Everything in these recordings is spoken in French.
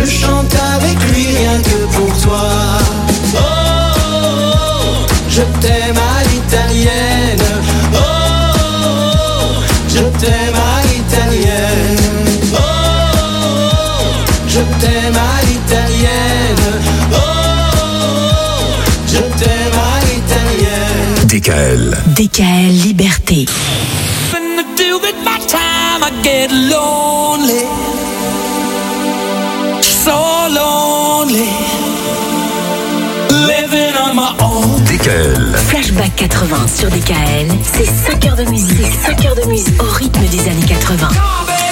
Je chante avec lui rien que pour toi. Oh, oh, oh, je t'aime à l'italienne. Oh, oh, oh, je t'aime à l'italienne. Oh, oh, oh, je t'aime à l'italienne. Oh, oh, oh, je t'aime à l'italienne. DKL. DKL Liberté. I get lonely, so lonely, living on my own. DKL. Flashback 80 sur DKL, c'est 5 heures de musique, 5 heures de musique au rythme des années 80. Oh, baby.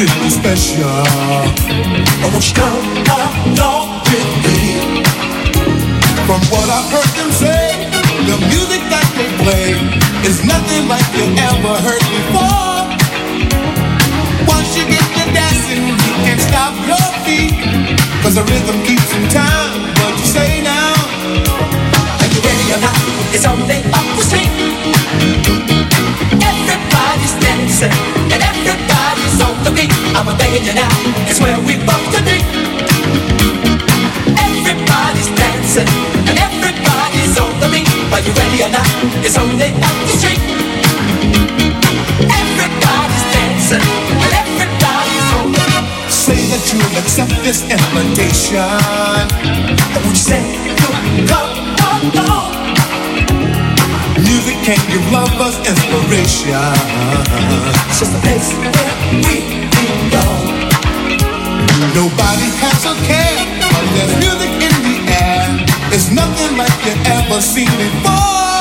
really special. Oh, won't you come along with me? From what I've heard them say, the music that they play is nothing like you ever heard before. Once you get to dancing, you can't stop your feet, 'cause the rhythm keeps in time. What you say now? Are you ready or not? It's only up the street. Everybody's dancing and everybody's on the beat. I'm begging you now, it's where we both to be. Everybody's dancing and everybody's on the beat. Are you ready or not? It's only up the street. Everybody's dancing and everybody's on the beat. Say that you'll accept this invitation. Would you say you'll come along? Music can give lovers inspiration. It's just a place where we belong. Nobody has a care, but there's music in the air. It's nothing like you ever seen before.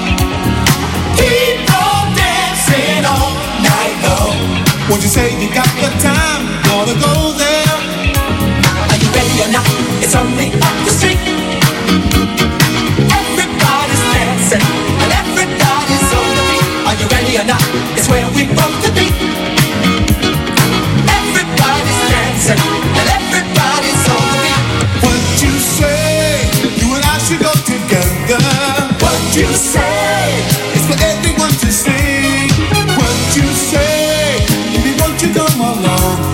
People dancing all night long. Won't you say you got the time? Gonna go there. Are you ready or not? It's only up the street. Everybody's dancing and everybody's on the beat. Are you ready or not? It's where we both to be. Everybody's dancing and everybody's on the beat. What you say? You and I should go together. What you say? It's for everyone to see. What you say? Baby, won't you come along?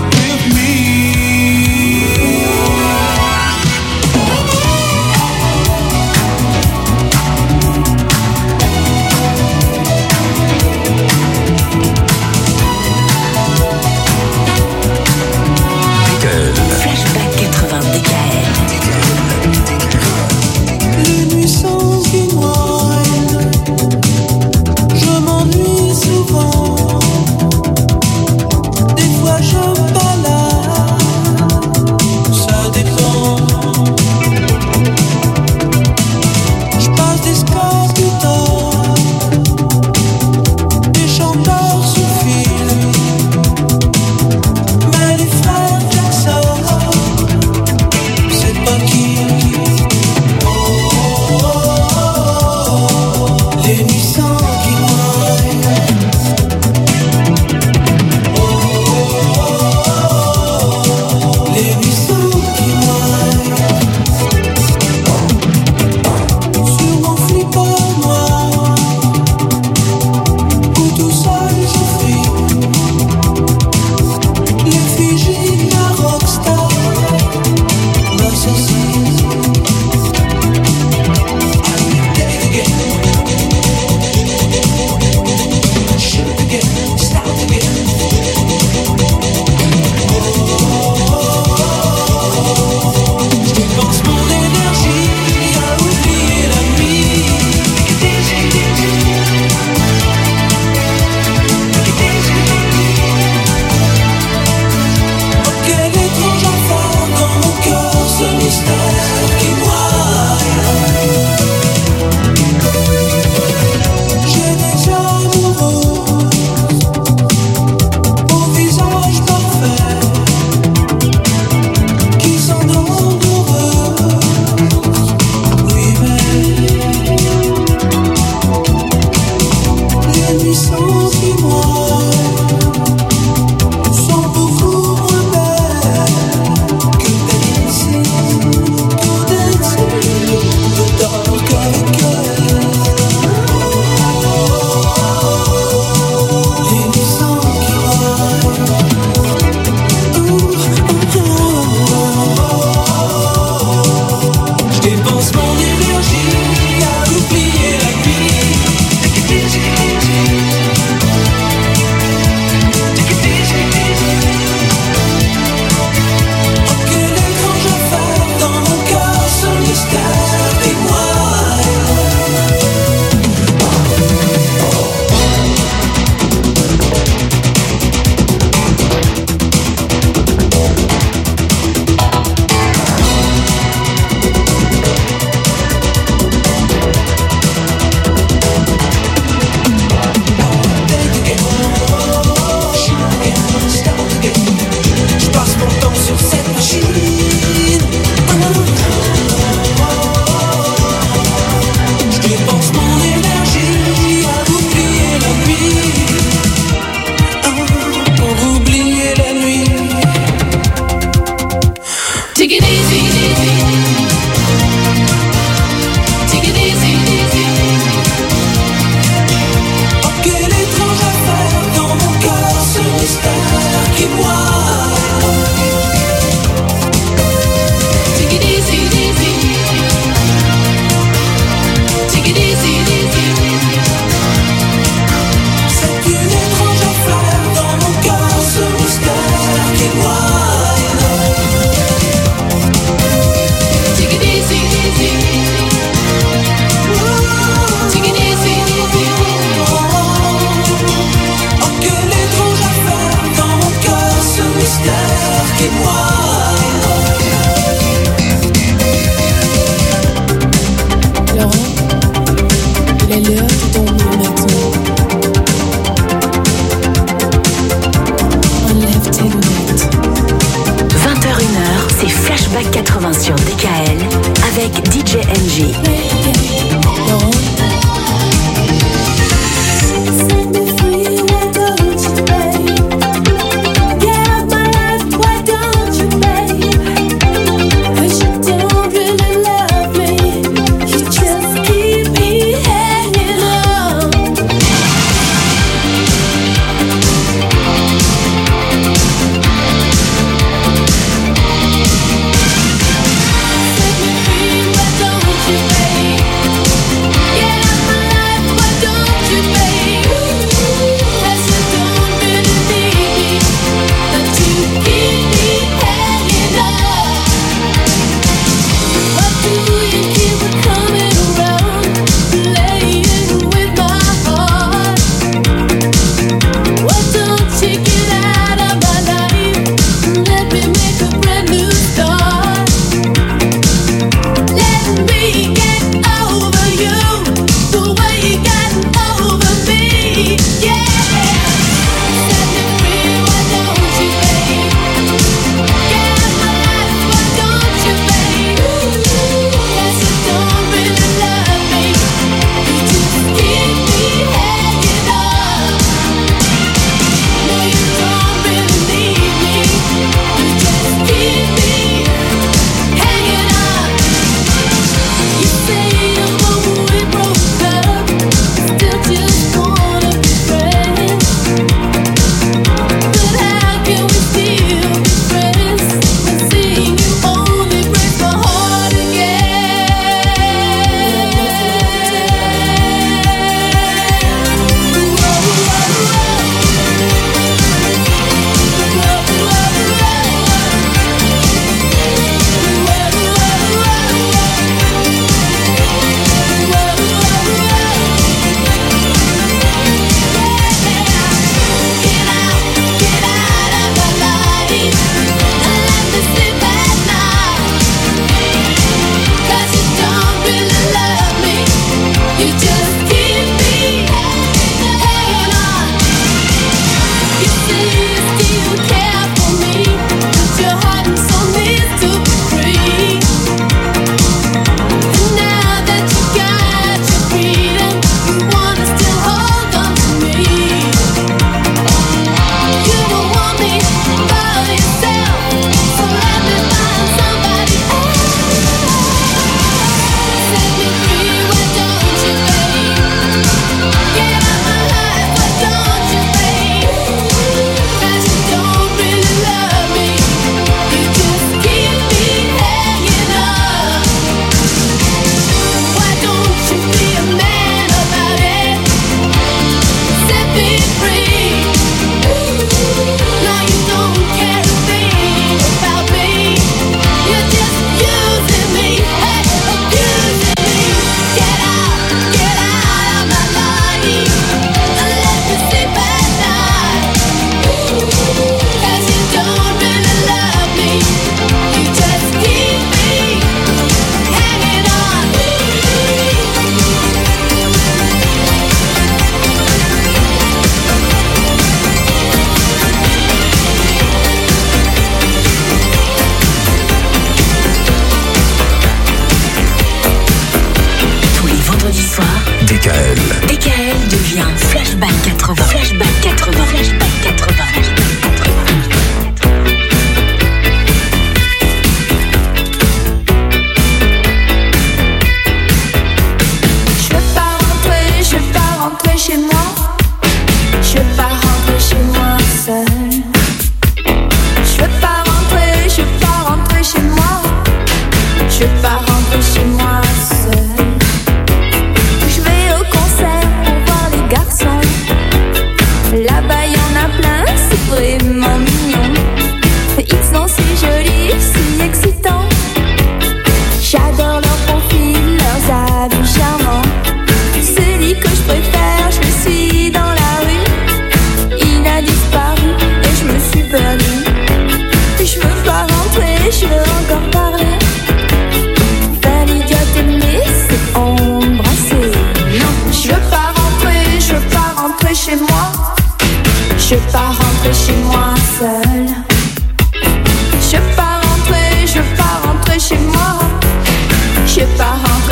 DJ NG.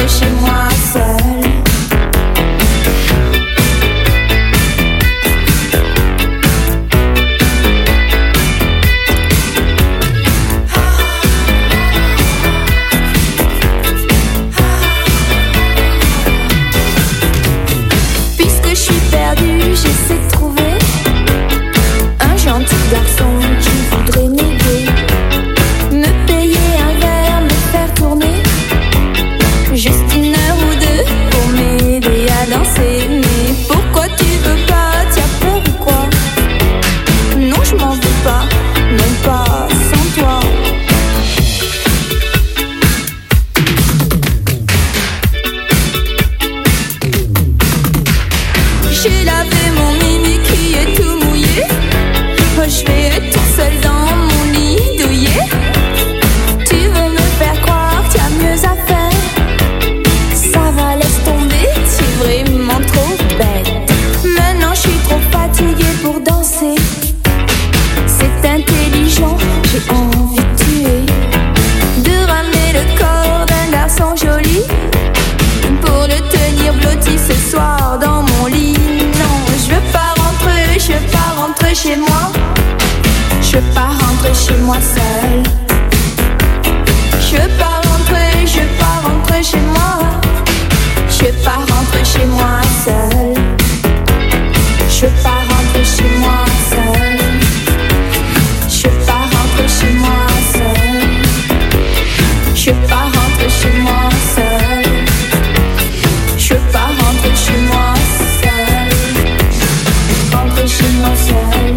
chez moi seule. Puisque je suis perdue, j'essaie de trouver un gentil garçon qui voudrait m'aider, me payer un verre, me faire tourner juste une heure ou deux pour m'aider à danser. Mais pourquoi tu veux pas? T'as peur ou quoi? Non, je m'en veux pas, même pas sans toi. J'ai lavé mon mimi qui est tout mouillé. Je vais être toute seule dans mon lit douillet. Tu veux me faire croire qu'il y a mieux à faire? Ça va, laisse tomber, tu es vraiment trop bête. Maintenant je suis trop fatiguée pour danser. C'est intelligent, j'ai envie de tuer, de ramener le corps d'un garçon joli pour le tenir blotti ce soir dans mon lit. Non, je veux pas rentrer chez moi. Je veux pas rentrer chez moi seule. Je veux pas rentrer chez moi. Je veux pas rentrer chez moi seule. Je veux pas rentrer chez moi seule. Je veux pas rentrer chez moi seule. Je veux pas rentrer chez moi seule. Je veux pas rentrer chez moi seule. Rentrer chez moi seule.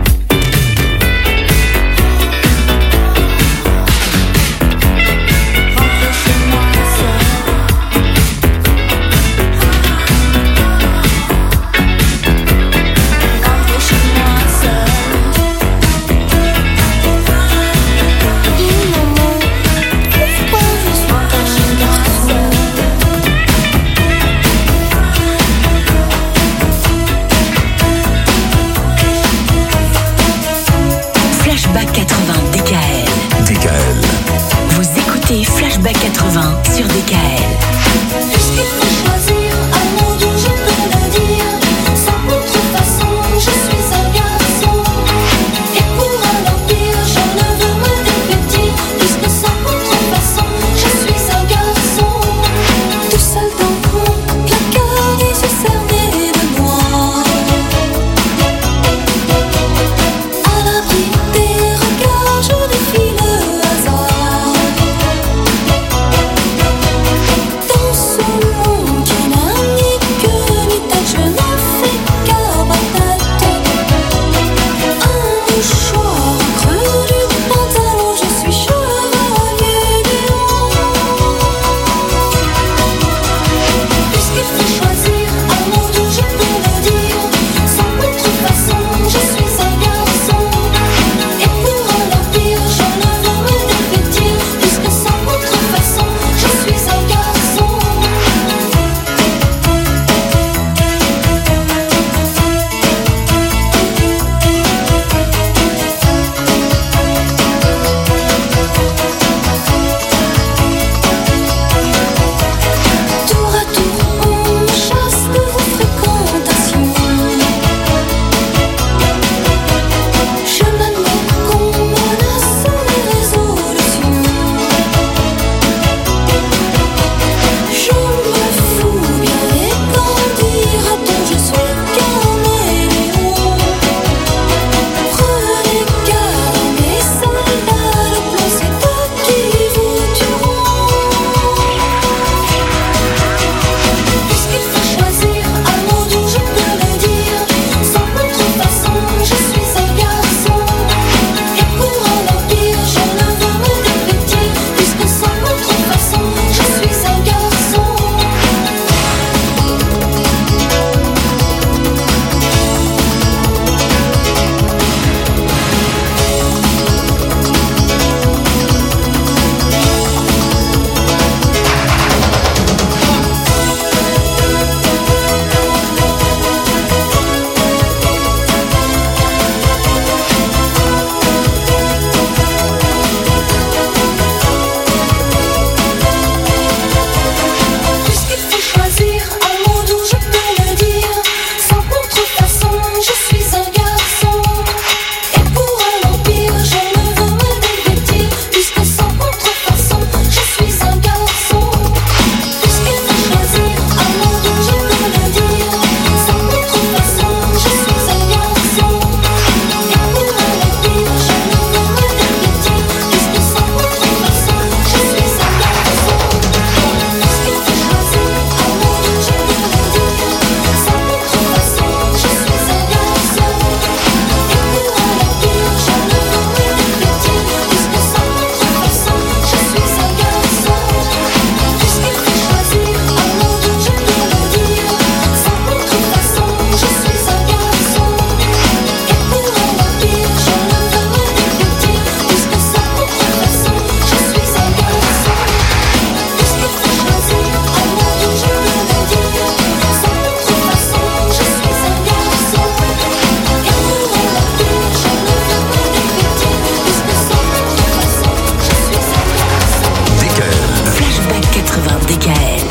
Flashback 80 DKL. DKL. Vous écoutez Flashback 80 sur DKL. Puisqu'il faut choisir un nom dont je peux le dire, sans contrefaçon, je suis un garçon. Et pour un empire, je ne veux me dévêtir, puisque sans contrefaçon, je suis un garçon. Tout seul dans mon placard, les yeux cernés de moi, à l'abri des regards, je défie le hasard. DKL.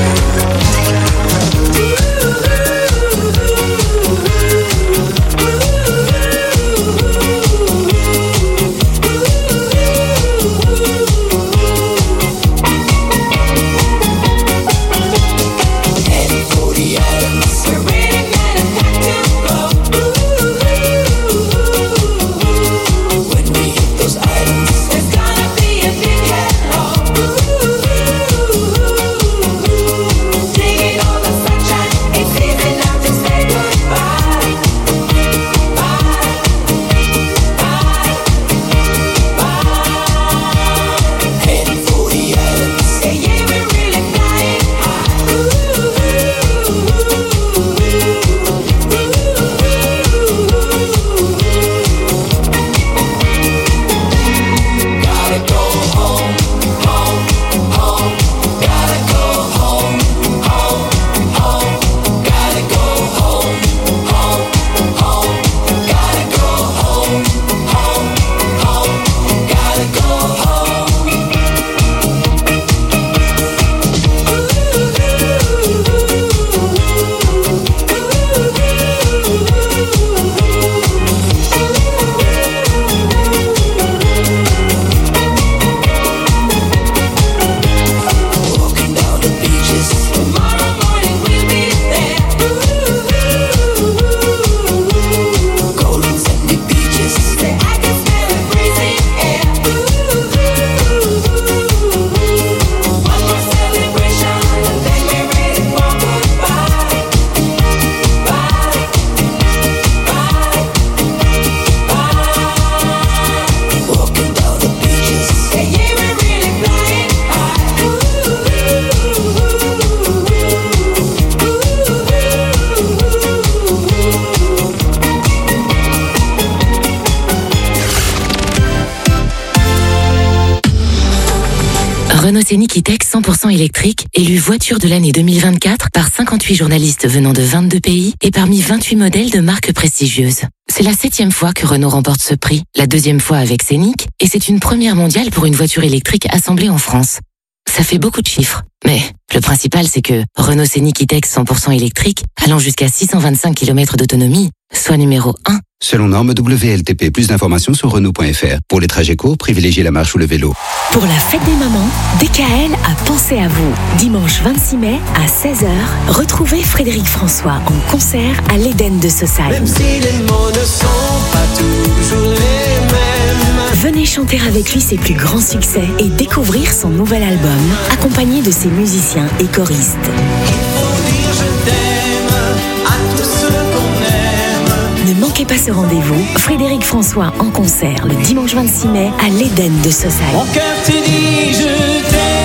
Renault Scénic E-Tech 100% électrique, élu voiture de l'année 2024 par 58 journalistes venant de 22 pays et parmi 28 modèles de marques prestigieuses. C'est la 7e fois que Renault remporte ce prix, la 2e fois avec Scénic, et c'est une première mondiale pour une voiture électrique assemblée en France. Ça fait beaucoup de chiffres, mais le principal c'est que Renault Scénic E-Tech 100% électrique, allant jusqu'à 625 km d'autonomie, soit numéro 1. Selon norme WLTP, plus d'informations sur Renault.fr. Pour les trajets courts, privilégiez la marche ou le vélo. Pour la fête des mamans, DKL a pensé à vous. Dimanche 26 mai à 16h, retrouvez Frédéric François en concert à l'Éden de Saussaye. Même si les mots ne sont pas toujours les mêmes. Venez chanter avec lui ses plus grands succès et découvrir son nouvel album, accompagné de ses musiciens et choristes. Il faut dire je t'aime à tous ceux qu'on aime. Ne manquez pas ce rendez-vous. Frédéric François en concert le dimanche 26 mai à l'Éden de Saussaye. Mon cœur te dit je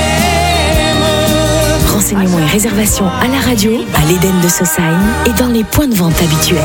t'aime. Renseignements et réservations à la radio, à l'Éden de Saussaye et dans les points de vente habituels.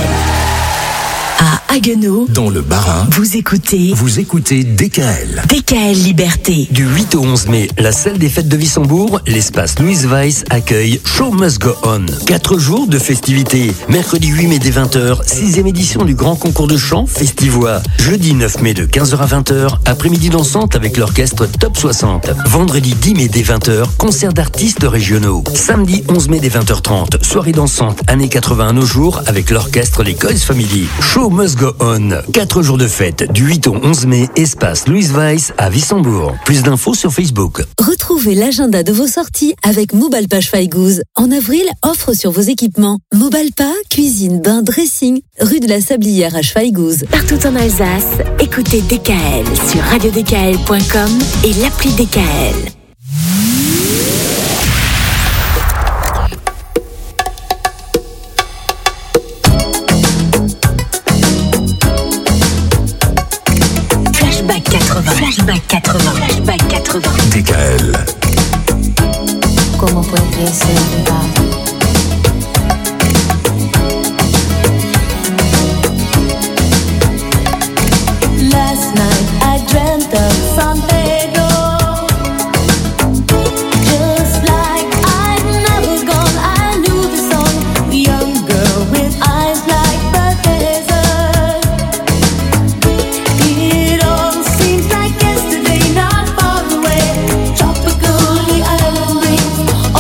À Haguenau, dans le Bas-Rhin, vous écoutez DKL. DKL Liberté. Du 8 au 11 mai, la salle des fêtes de Wissembourg, l'espace Louise Weiss accueille Show Must Go On. 4 jours de festivités. Mercredi 8 mai dès 20h, 6e édition du grand concours de chant Festivois. Jeudi 9 mai de 15h à 20h, après-midi dansante avec l'orchestre Top 60. Vendredi 10 mai dès 20h, concert d'artistes régionaux. Samedi 11 mai dès 20h30, soirée dansante années 80 à nos jours avec l'orchestre Les Coys Family. Show Must Go On. 4 jours de fête du 8 au 11 mai, espace Louise Weiss à Wissembourg. Plus d'infos sur Facebook. Retrouvez l'agenda de vos sorties avec Mobalpa Schweighouse. En avril, offre sur vos équipements. Mobalpa, cuisine, bain, dressing, rue de la Sablière à Schweighouse. Partout en Alsace, écoutez DKL sur radiodkl.com et l'appli DKL. Flashback 80. Flashback 80. Flashback 80. DKL. ¿Cómo puede ser verdad? Last night I dreamt of San Pedro, just like I'd never gone. I knew the song, the young girl with eyes like the desert. It all seems like yesterday, not far away. Tropical, the island breeze,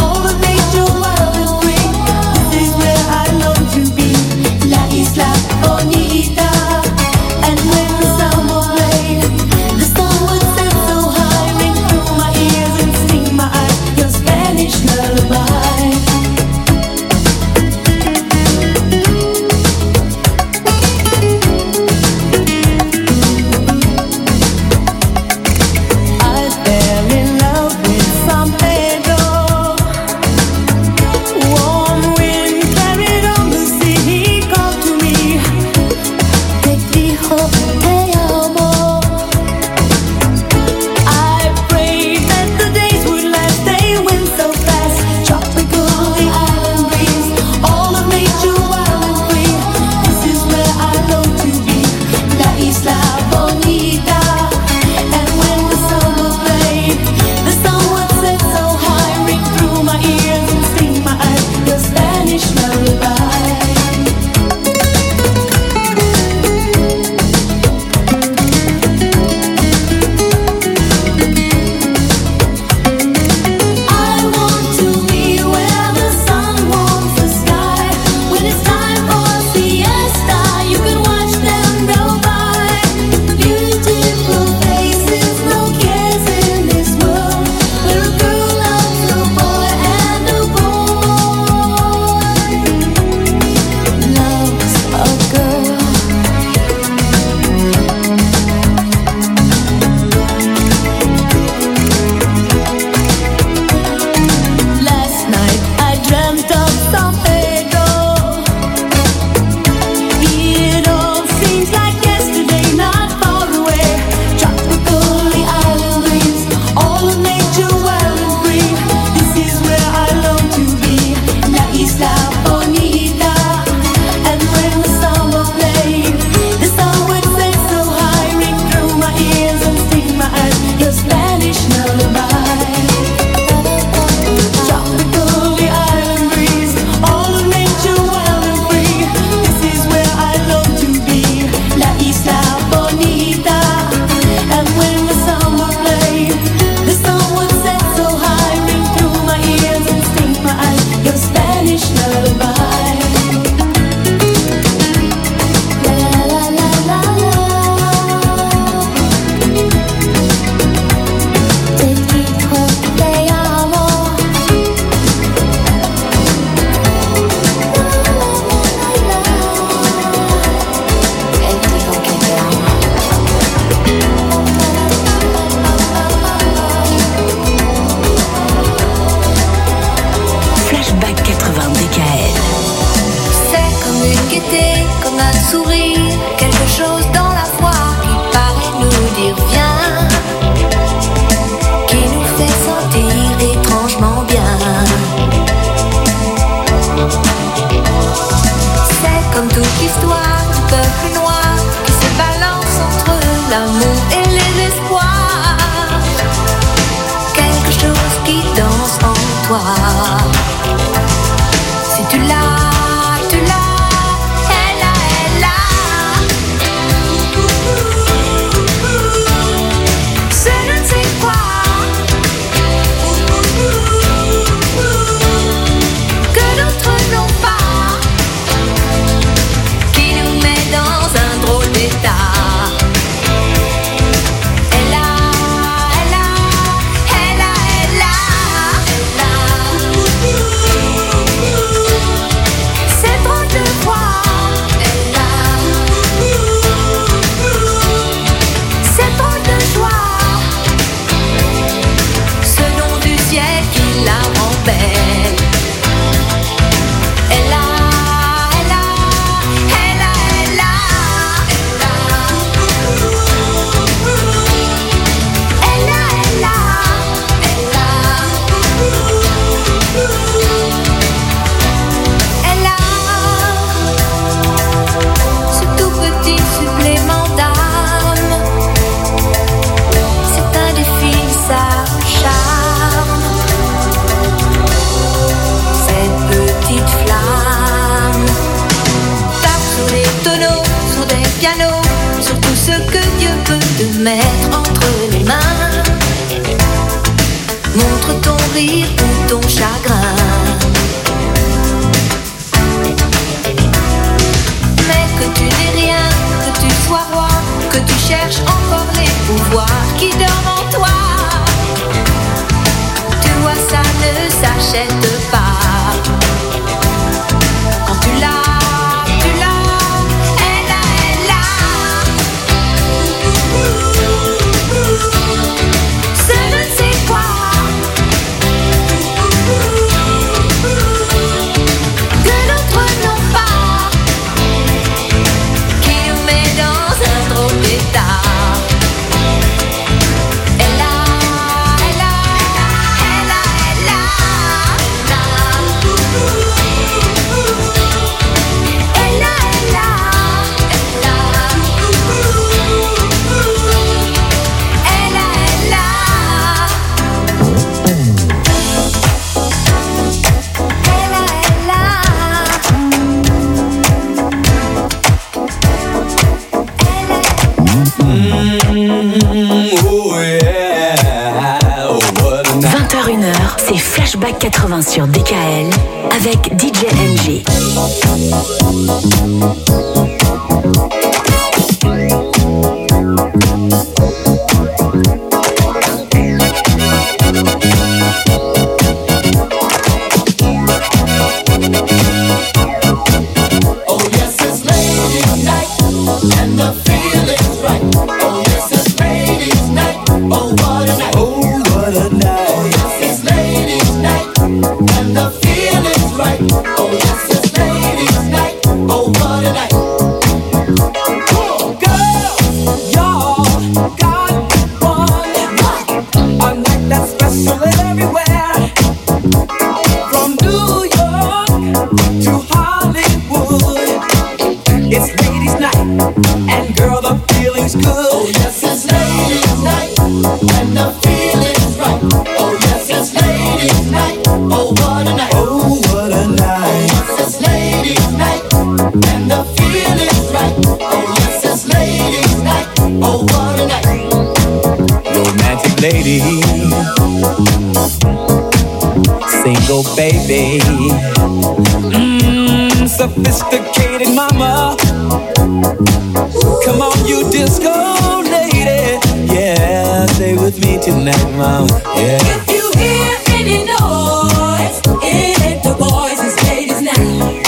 sourire, quelque chose dans la voix qui paraît nous dire viens, qui nous fait sentir étrangement bien. C'est comme toute l'histoire du peuple noir qui se balance entre l'amour et les espoirs. Quelque chose qui danse en toi. Si tu l'as, tu l'as, elle a, elle a. C'est je ne sais quoi que d'autres n'ont pas, qui nous met dans un drôle d'état. Elle a, elle a, elle a, elle a, elle a. C'est drôle de voir, elle a. C'est drôle de joie, ce nom du ciel qui la rend belle. Elle a, elle a, elle a, elle a, elle a. Elle a, elle a, elle a. Elle a ce tout petit supplément d'âme, c'est indéfinissable charme. Cette petite flamme tape sur les tonneaux, sur des pianos, sur tout ce que Dieu peut te mettre entre les mains. Montre ton rire ou ton chagrin, mais que tu n'aies rien, que tu sois roi, que tu cherches encore les pouvoirs qui dorment en toi. Tu vois, ça ne s'achète pas. Quand tu l'as, tu l'as, elle a, elle a. Ce je ne sais quoi que d'autres n'ont pas, qui nous met dans un drôle d'état. Elle a, elle a, elle a, elle a, elle a. Elle a, elle a, elle a. Elle a, elle a. 20h-1h, c'est Flashback 80 sur DKL avec DJ NG. Oh yes, it's ladies' night, and the feeling's right. Oh yes, it's ladies' night. Oh what a night. Oh what a night. Oh yes, it's ladies' night, and the feeling's right. Oh yes, it's ladies' night. Oh what a night. Girls, y'all got one. A night that's special everywhere. From New York to Hollywood, it's ladies' night, and girl, the feeling's good. Oh yes, it's ladies' night, and the feeling's right. Oh yes, it's ladies' night. Oh what a night. Oh what a night. Oh yes, it's ladies' night, and the feeling's right. Oh yes, it's ladies' night. Oh what a night. Romantic lady, single baby, sophisticated mama. Come on, you disco lady, yeah, stay with me tonight, mama. Yeah. If you hear any noise, it ain't the boys, it's ladies' night.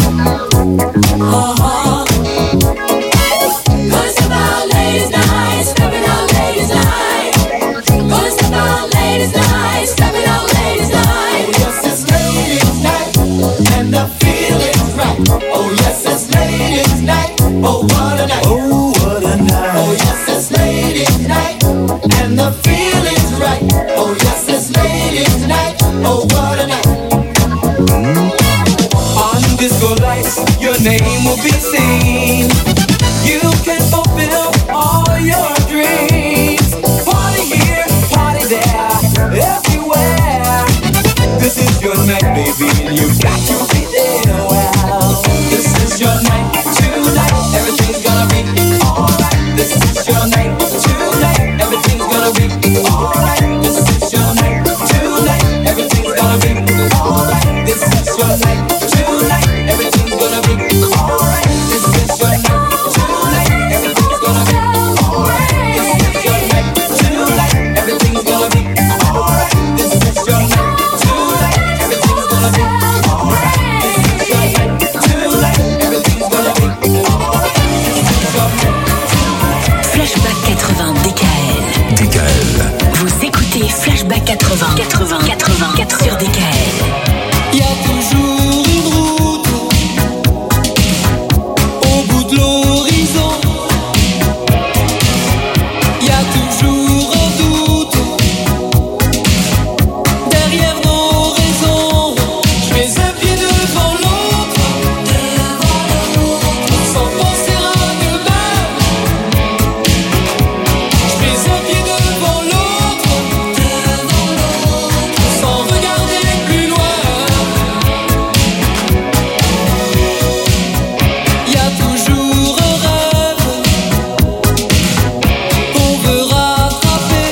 Gonna step out ladies' night, stepping out ladies' night. Gonna step out ladies' night, stepping out ladies' night. Oh yes, it's ladies' night, and the feeling's right. Oh yes, it's ladies' night. Oh name will be seen. You can fulfill all your dreams. Party here, party there, everywhere. This is your night, baby, and you got to be there. Well, this is your night, tonight. Everything's gonna be alright. This is your night, tonight. Everything's gonna be alright. This is your night, tonight. Everything's gonna be alright. This is your night, tonight. Everything's gonna be alright. This is your night, tonight. Everything's gonna be alright. This is your night, tonight. Everything's gonna be alright. This is your night, tonight. Everything's gonna be alright. This is your night, tonight. Everything's gonna be alright. Flashback 80 DKL. DKL. Vous écoutez Flashback 80 sur DKL. Y a toujours une route au bout de l'horizon. Y a toujours un doute derrière nos raisons. Je mets un pied devant l'autre, sans penser à demain. Je mets un pied devant l'autre, sans regarder plus loin. Y a toujours un rêve qu'on veut rattraper.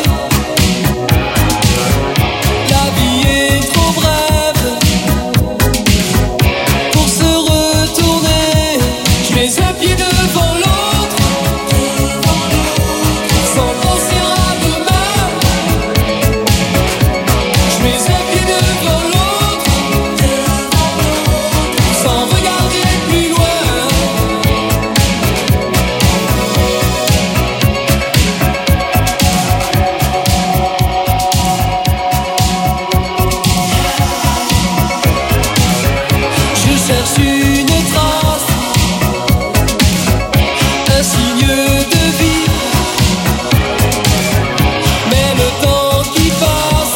La vie est trop brève pour se retourner. Je mets un pied devant l'autre, sans penser à demain. Je mets un pied devant l'autre, sans regarder plus loin. Je cherche une trace, un signe de vie. Mais le temps qui passe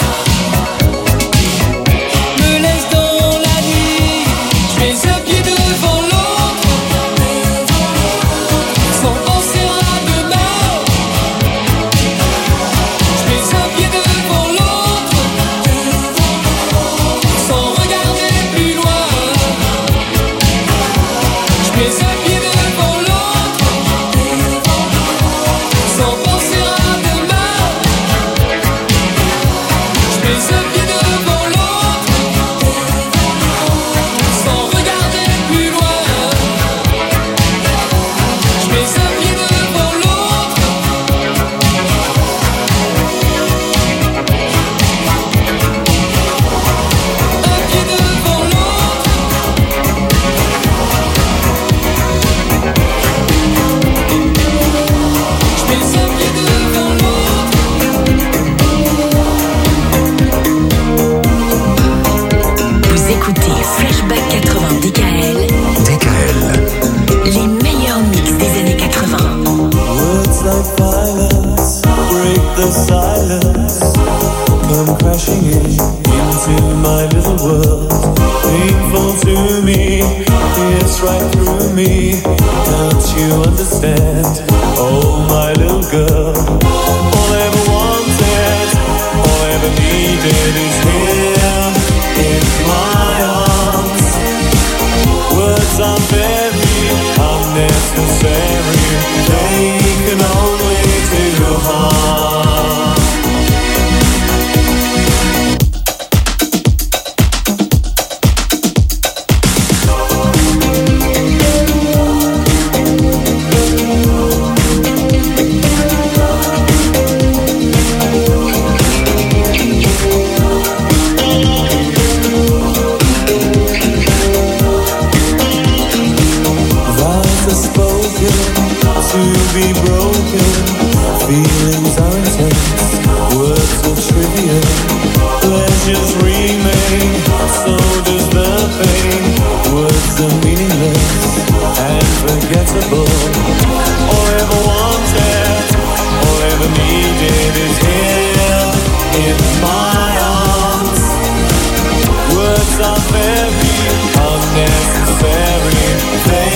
me laisse dans la nuit. Je mets un pied devant l'autre, sans penser à demain. Je mets un pied devant l'autre, sans regarder plus loin. Je mets un pied devant l'autre, sans penser à demain. Je mets un pied devant l'autre, sans regarder plus loin. Je mets un pied devant l'autre. Un pied devant l'autre. Je mets un pied devant l'autre. Vous écoutez Flashback 80 DKL. DKL. Les meilleurs mix des années 80. Words like violence break the silence. Come crashing into my little world. Painful to me, it's right through me. Can't you understand? Oh, my little girl. All I ever wanted, all I ever needed is here in my arms. Words are very unnecessary. They can only do harm. Vows are spoken to be broken. Feelings are intense, words are trivial. Pleasures remain, so does the pain. Words are meaningless and forgettable. All I ever wanted, all I ever needed is here in my arms. Words are very unnecessary. They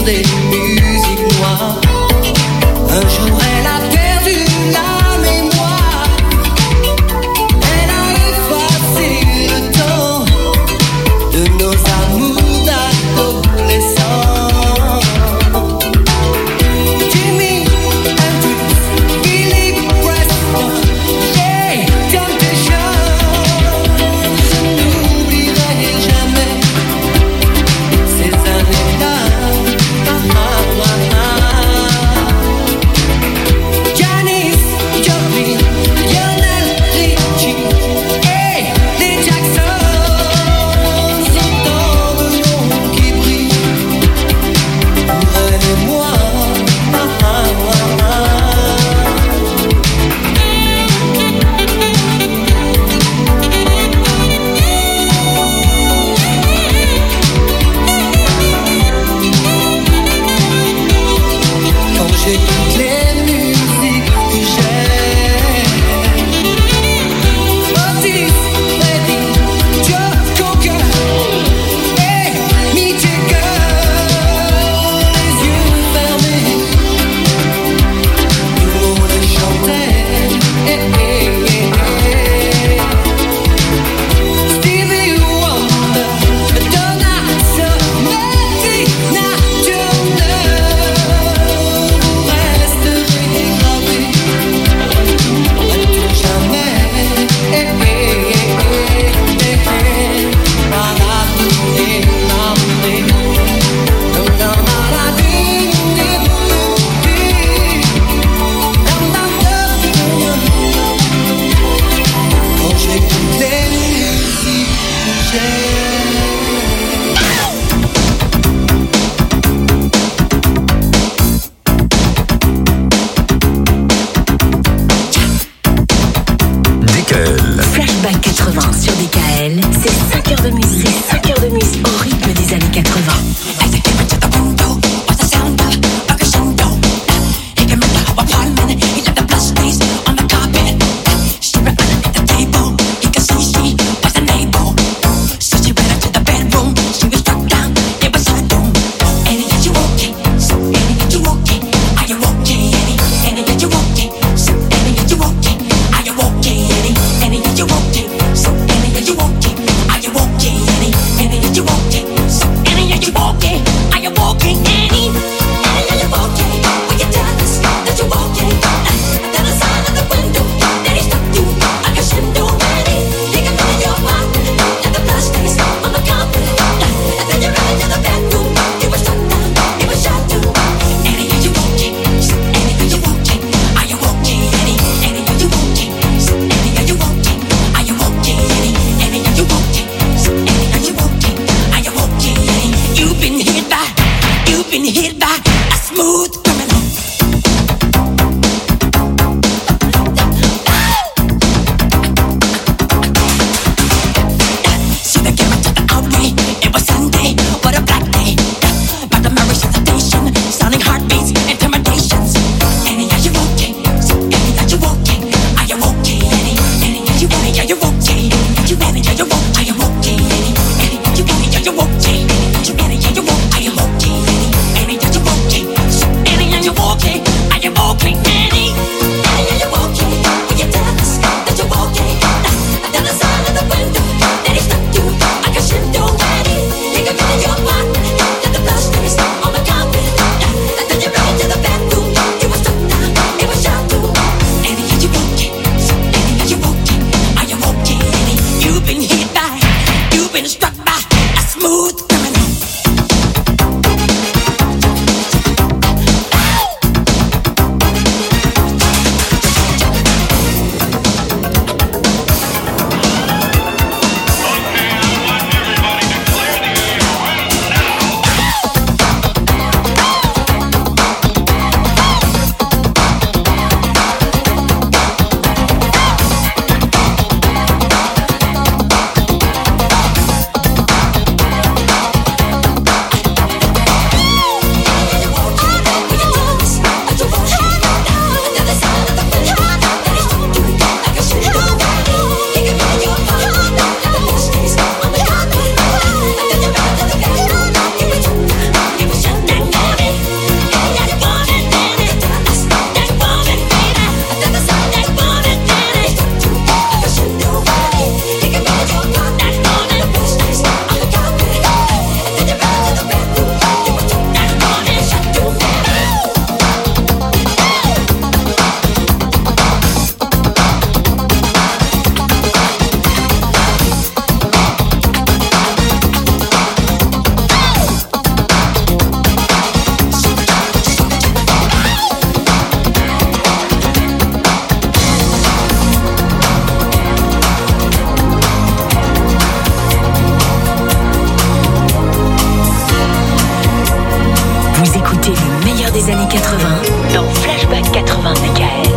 des musiques noires. Un jour elle a perdu la mémoire. Elle a effacé le temps de nos amours d'adolescents. Jimi Hendrix, Billy Preston, hey, Temptation. Je n'oublierai jamais ces années-là. Janis Joplin, Lionel Richie, hey, les Jacksons, autant de noms qui brillent pour elle et moi. Quand j'écoute les musiques que j'aime, Otis, Freddie, Joe Cocker, hey, Mick Jagger, les yeux fermés, tout le monde chantait, hey, hey, hey, hey. Stevie Wonder, Donna Summer, Tina Turner, vous resterez gravés à tout jamais. Hey, hey, hey, hey, hey, hey. Hey, quand j'écoute les musiques que j'aime. DKL. Flashback 80 sur DKL, c'est 5 heures de musique. C'est 5 heures de musique au rythme des années 80. meilleur des années 80 dans Flashback 80 DKL.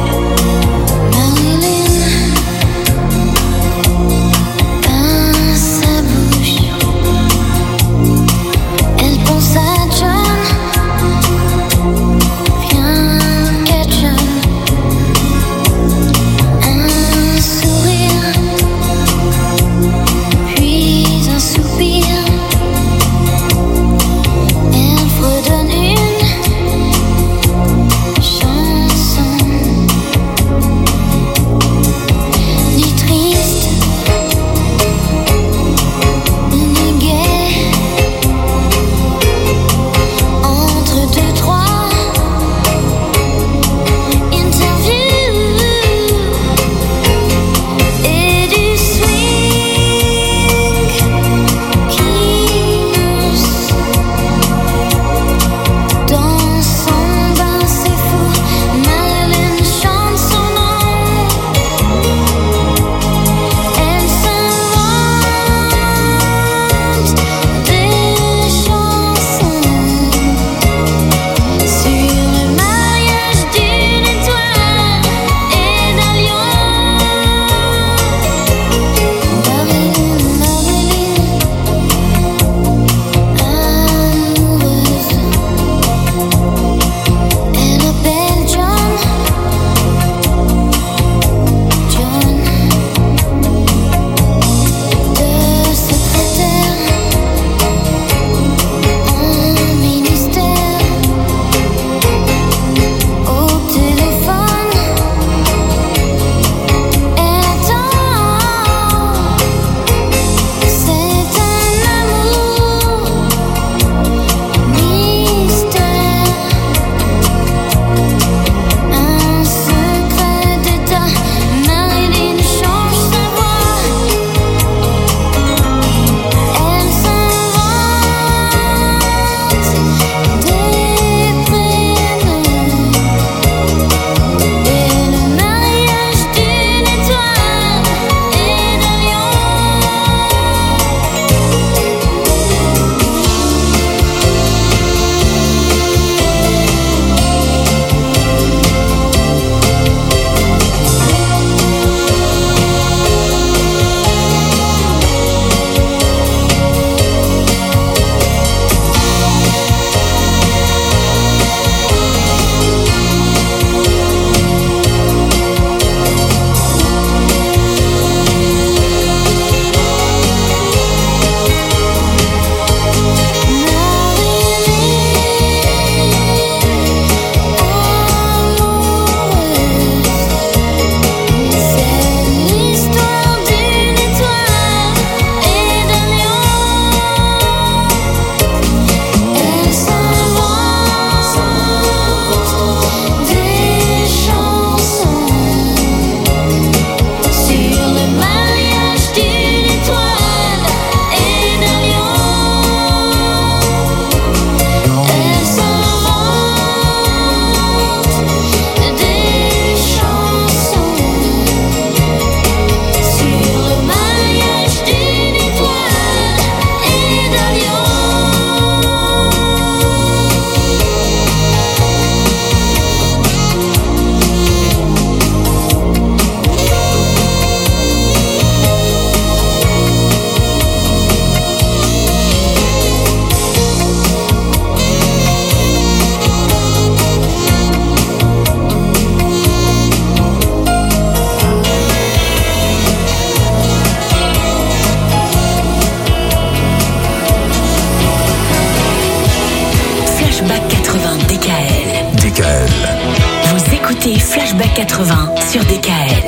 écoutez Flashback 80 sur DKL.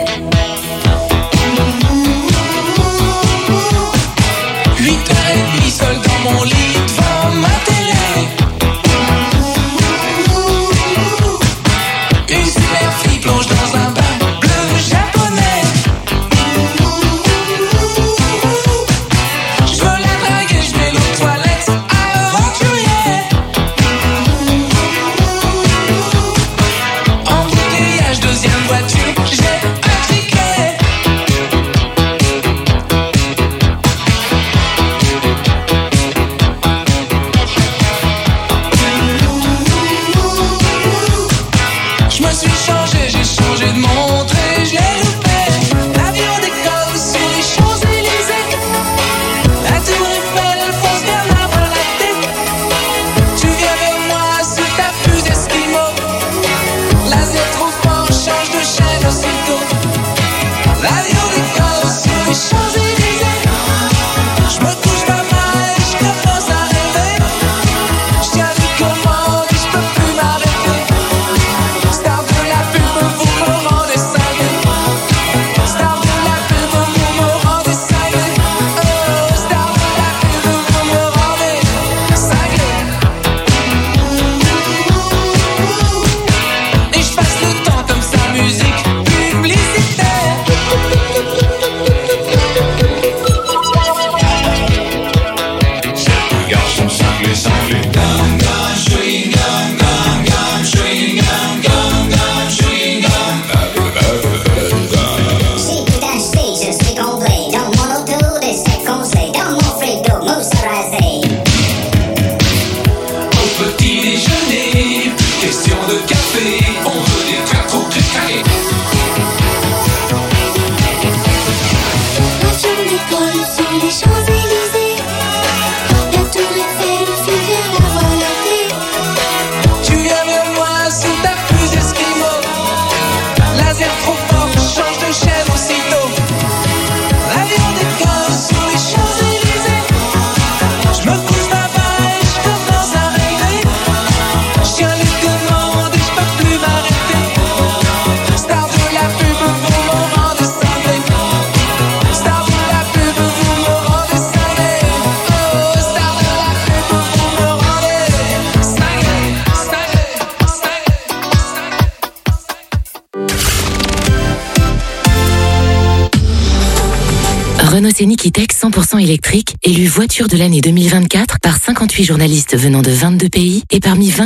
8h30 seul dans mon lit devant ma télé. Une super fille plonge dans un bain bleu japonais. Je veux la draguer, je mets l'eau de toilette aventurier. Embouteillage, deuxième voiture, j'ai un ticket. Renault Scénic E-Tech 100% électrique, élu voiture de l'année 2024 par 58 journalistes venant de 22 pays et parmi 20